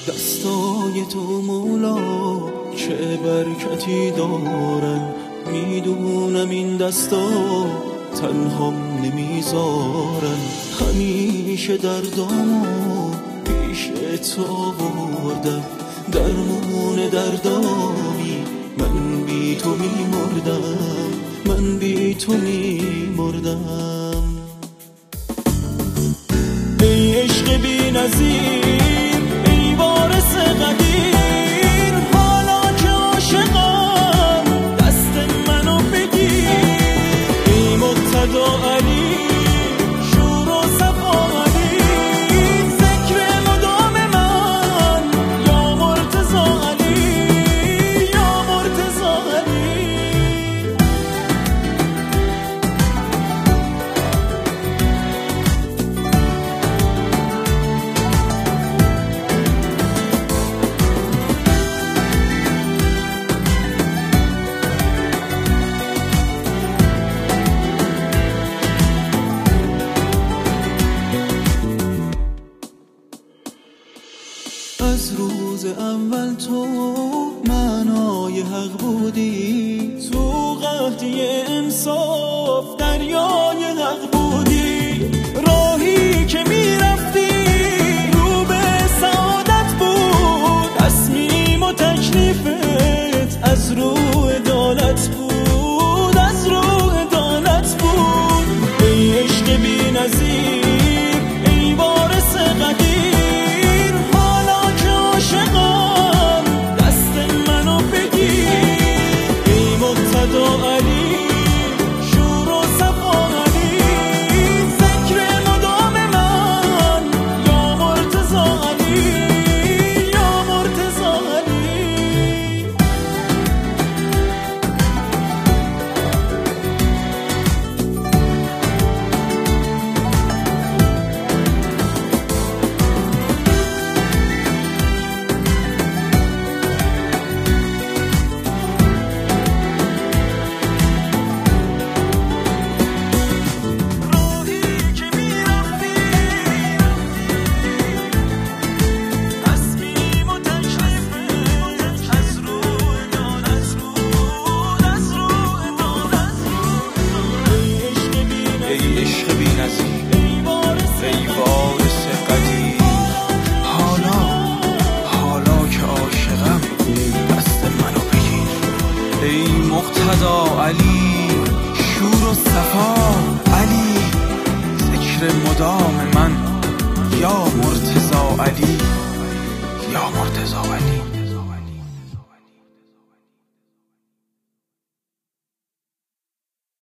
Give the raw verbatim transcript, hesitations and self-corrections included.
دستای تو مولا چه برکتی دارن، میدونم این دستا تنهام نمیذارن. همیشه دردامو پیش تو آوردم، درمون دردامی من بی تو میمردم، من بی تو میمردم. ای عشق بی نظیر، ای وارث قدیر، حالا که عاشقم دست منو بگیر. ای مقتدا علی، شور و صفا علی، ذکر مدام من یا مرتضی علی، یا مرتضی علی. از روز اول تو معنای حق بودی، تو قحطی انصاف دریای حق بودی. راهی که میرفتی رو به سعادت بود، تصمیم و تکلیفت از رو عدالت بود، از رو عدالت بود. ای عشق بی نظیر، ای وارث قدیر، مقتدا علی، شور و صفا علی، ذکر مدام من یا مرتضی علی، یا مرتضی علی.